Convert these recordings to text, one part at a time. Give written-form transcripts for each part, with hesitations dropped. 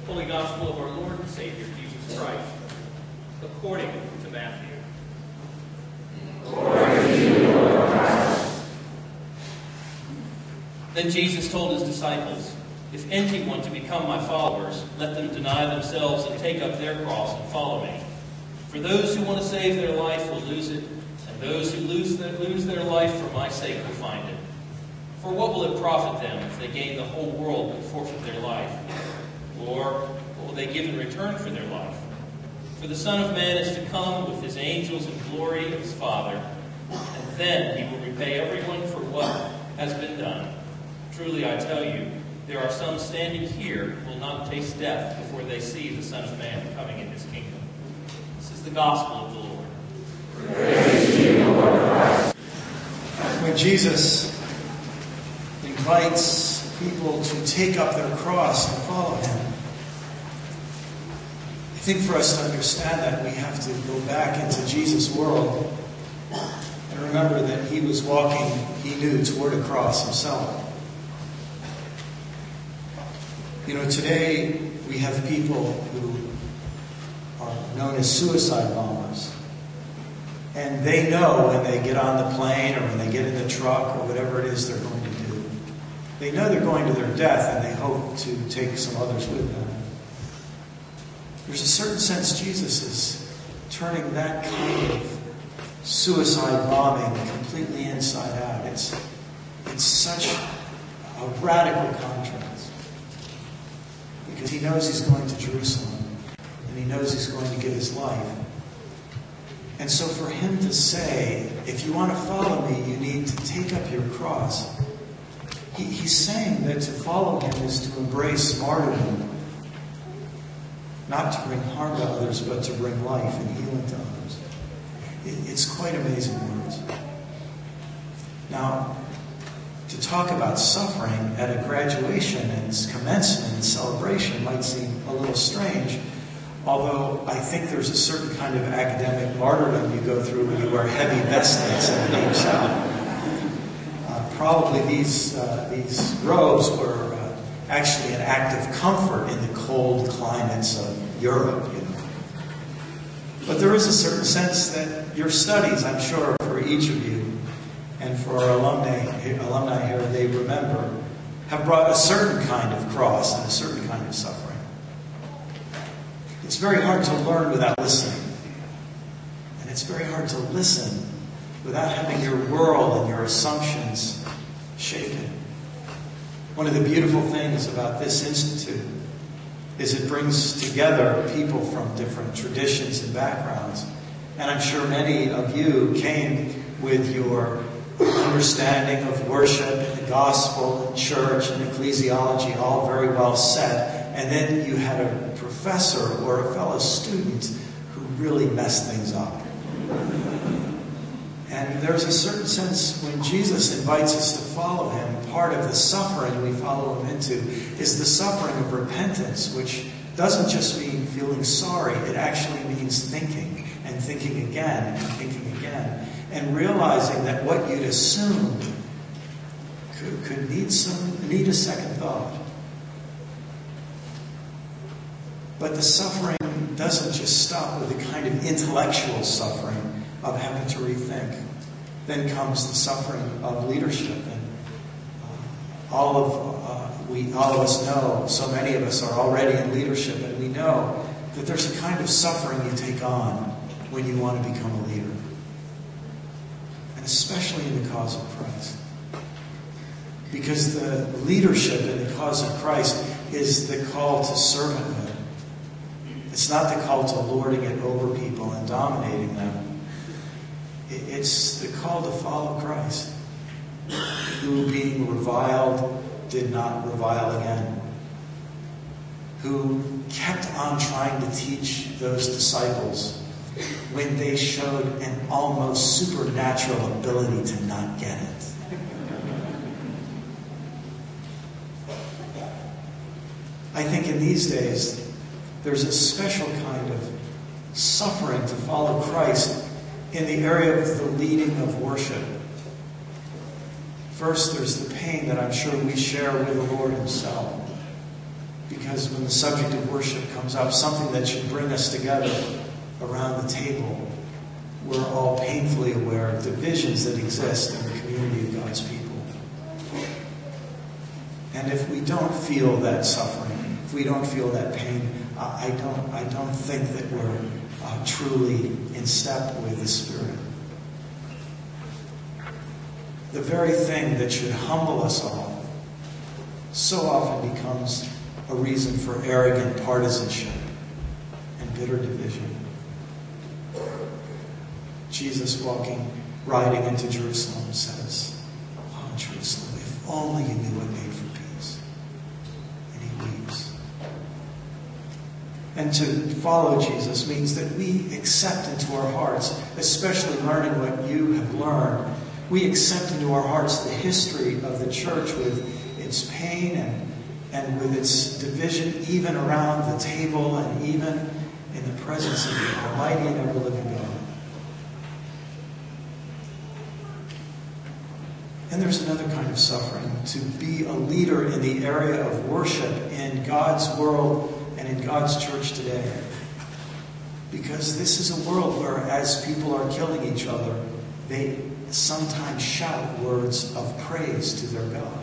Holy Gospel of our Lord and Savior, Jesus Christ, according to Matthew. Glory to you, Lord Christ. Then Jesus told his disciples, "If any want to become my followers, let them deny themselves and take up their cross and follow me. For those who want to save their life will lose it, and those who lose their life for my sake will find it. For what will it profit them if they gain the whole world but forfeit their life? Or what will they give in return for their life? For the Son of Man is to come with his angels in glory of his Father, and then he will repay everyone for what has been done. Truly I tell you, there are some standing here who will not taste death before they see the Son of Man coming in his kingdom." This is the gospel of the Lord. Praise to you, Lord Christ. When Jesus invites people to take up their cross and follow him, I think for us to understand that, we have to go back into Jesus' world and remember that he was walking, he knew, toward a cross himself. You know, today we have people who are known as suicide bombers. And they know when they get on the plane or when they get in the truck or whatever it is they're going to do, they know they're going to their death, and they hope to take some others with them. There's a certain sense Jesus is turning that kind of suicide bombing completely inside out. It's such a radical contrast, because he knows he's going to Jerusalem, and he knows he's going to give his life. And so for him to say, if you want to follow me, you need to take up your cross. He's saying that to follow him is to embrace martyrdom. Not to bring harm to others, but to bring life and healing to others. It's quite amazing words. Now, to talk about suffering at a graduation and commencement and celebration might seem a little strange, although I think there's a certain kind of academic martyrdom you go through when you wear heavy vestments and names out. Probably these robes were actually an act of comfort in the cold climates of Europe, you know. But there is a certain sense that your studies, I'm sure, for each of you, and for our alumni here, they remember, have brought a certain kind of cross and a certain kind of suffering. It's very hard to learn without listening. And it's very hard to listen without having your world and your assumptions shaken. One of the beautiful things about this institute is it brings together people from different traditions and backgrounds. And I'm sure many of you came with your understanding of worship and the gospel and church and ecclesiology all very well set. And then you had a professor or a fellow student who really messed things up. And there's a certain sense when Jesus invites us to follow him, part of the suffering we follow him into is the suffering of repentance, which doesn't just mean feeling sorry. It actually means thinking and thinking again and thinking again, and realizing that what you'd assumed could need a second thought. But the suffering doesn't just stop with the kind of intellectual suffering of having to rethink. Then comes the suffering of leadership. And all of us know, so many of us are already in leadership, and we know that there's a kind of suffering you take on when you want to become a leader. And especially in the cause of Christ. Because the leadership in the cause of Christ is the call to servanthood. It's not the call to lording it over people and dominating them. It's the call to follow Christ, who, being reviled, did not revile again, who kept on trying to teach those disciples when they showed an almost supernatural ability to not get it. I think in these days, there's a special kind of suffering to follow Christ in the area of the leading of worship. First, there's the pain that I'm sure we share with the Lord himself. Because when the subject of worship comes up, something that should bring us together around the table, we're all painfully aware of divisions that exist in the community of God's people. And if we don't feel that suffering, if we don't feel that pain, I don't think that we're truly in step with the Spirit. The very thing that should humble us all so often becomes a reason for arrogant partisanship and bitter division. Jesus, riding into Jerusalem, says, "Oh, Jerusalem, if only you knew what made for peace." And he weeps. And to follow Jesus means that we accept into our hearts, especially learning what you have learned, we accept into our hearts the history of the church with its pain and with its division, even around the table and even in the presence of the Almighty and ever-living God. And there's another kind of suffering, to be a leader in the area of worship in God's world and in God's church today. Because this is a world where, as people are killing each other, they sometimes shout words of praise to their God.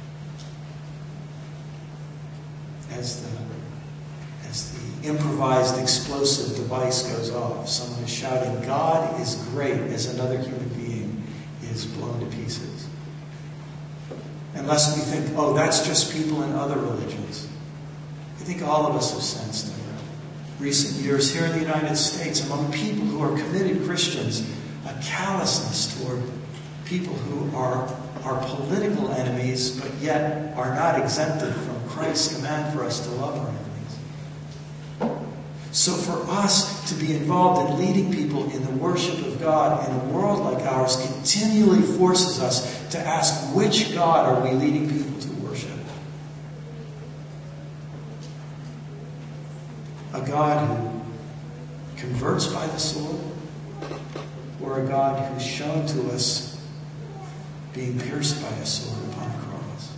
As the improvised explosive device goes off, someone is shouting, "God is great," as another human being is blown to pieces. Unless we think, oh, that's just people in other religions. I think all of us have sensed in recent years here in the United States, among people who are committed Christians, a callousness toward people who are our political enemies, but yet are not exempted from Christ's command for us to love our enemies. So for us to be involved in leading people in the worship of God in a world like ours continually forces us to ask, which God are we leading people to worship? A God who converts by the sword, or a God who's shown to us being pierced by a sword upon a cross?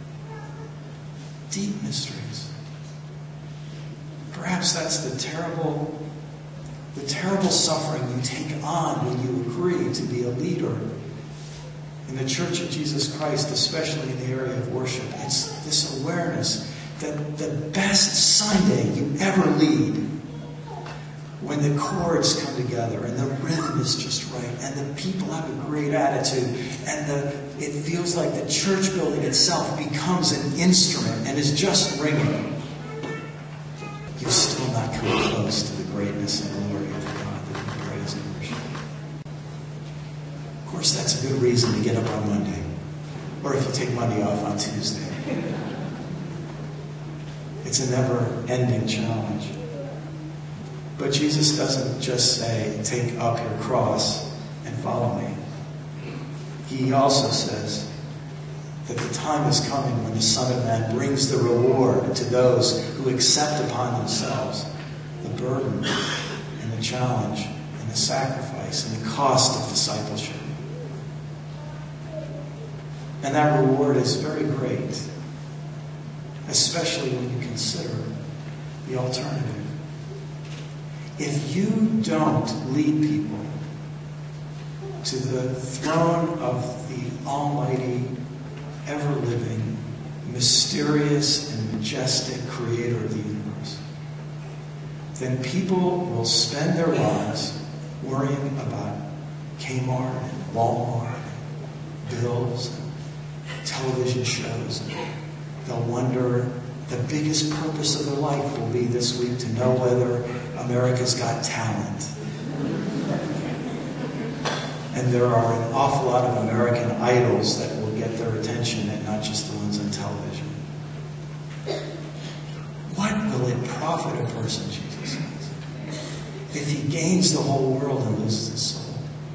Deep mysteries. Perhaps that's the terrible suffering you take on when you agree to be a leader in the Church of Jesus Christ, especially in the area of worship. It's this awareness that the best Sunday you ever lead, when the chords come together and the rhythm is just right and the people have a great attitude and it feels like the church building itself becomes an instrument and is just ringing, you've still not come close to the greatness and glory of the God that you praise and worship. Of course, that's a good reason to get up on Monday, or if you take Monday off, on Tuesday. It's a never-ending challenge. But Jesus doesn't just say, take up your cross and follow me. He also says that the time is coming when the Son of Man brings the reward to those who accept upon themselves the burden and the challenge and the sacrifice and the cost of discipleship. And that reward is very great, especially when you consider the alternative. If you don't lead people to the throne of the Almighty, ever-living, mysterious, and majestic Creator of the universe, then people will spend their lives worrying about Kmart and Walmart and bills and television shows. They'll wonder, the biggest purpose of their life will be this week to know whether America's Got Talent. And there are an awful lot of American idols that will get their attention and not just the ones on television. What will it profit a person, Jesus says, if he gains the whole world and loses his soul?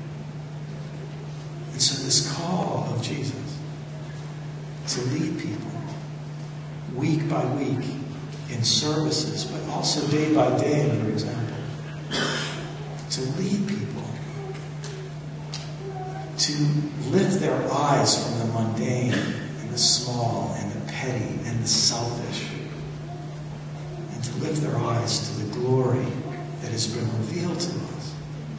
And so this call of Jesus to lead people week by week in services, but also day by day in your example, to lead people to lift their eyes from the mundane and the small and the petty and the selfish and to lift their eyes to the glory that has been revealed to us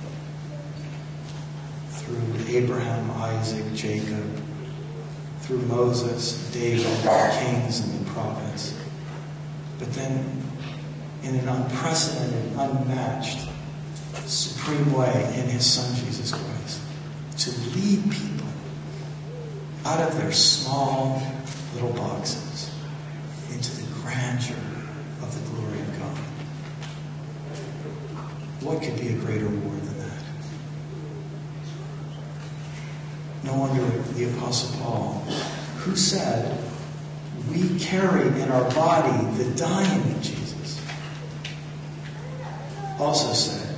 through Abraham, Isaac, Jacob, through Moses, David, the kings, and the prophets. But then, in an unprecedented, unmatched, supreme way in his Son, Jesus Christ, to lead people out of their small little boxes into the grandeur of the glory of God. What could be a greater reward than that? No wonder the Apostle Paul, who said, we carry in our body the dying of Jesus, also said,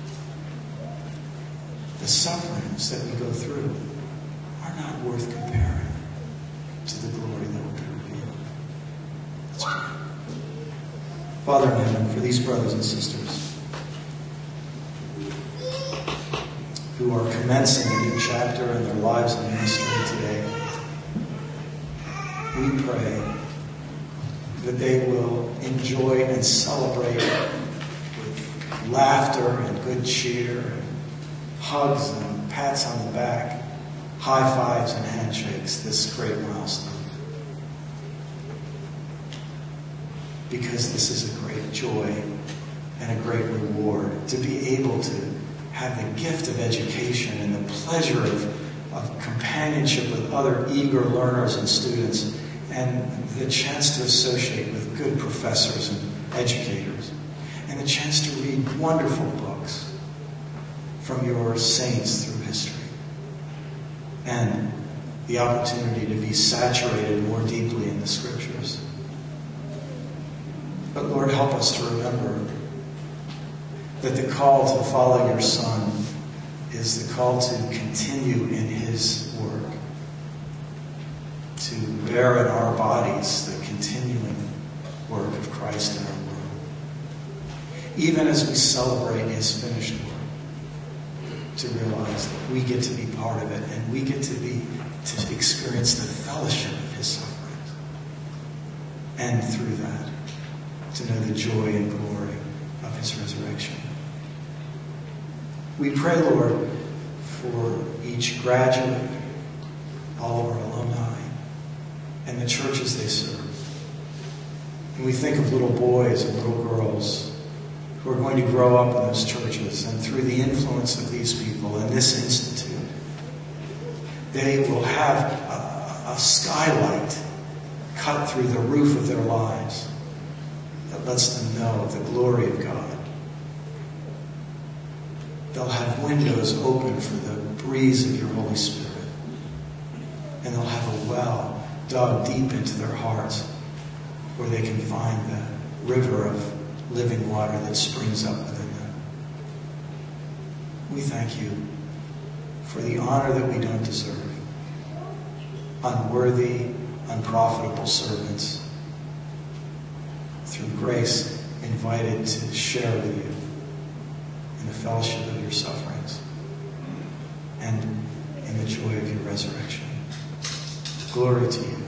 the sufferings that we go through are not worth comparing to the glory that will be revealed. Let's pray. Father in heaven, for these brothers and sisters who are commencing a new chapter in their lives and ministry today, we pray that they will enjoy and celebrate with laughter and good cheer, and hugs and pats on the back, high fives and handshakes, this great milestone. Because this is a great joy and a great reward to be able to have the gift of education and the pleasure of companionship with other eager learners and students, and the chance to associate with good professors and educators, and the chance to read wonderful books from your saints through history, and the opportunity to be saturated more deeply in the Scriptures. But Lord, help us to remember that the call to follow your Son is the call to continue in his work, to bear in our bodies the continuing work of Christ in our world, even as we celebrate his finished work, to realize that we get to be part of it, and we get to experience the fellowship of his sufferings, and through that to know the joy and glory of his resurrection. We pray, Lord, for each graduate, all of our alumni, and the churches they serve. And we think of little boys and little girls who are going to grow up in those churches, and through the influence of these people and this institute, they will have a skylight cut through the roof of their lives that lets them know of the glory of God. They'll have windows open for the breeze of your Holy Spirit. And they'll have a well dug deep into their hearts where they can find the river of living water that springs up within them. We thank you for the honor that we don't deserve. Unworthy, unprofitable servants, through grace, invited to share with you in the fellowship of your sufferings and in the joy of your resurrection. Glory to you.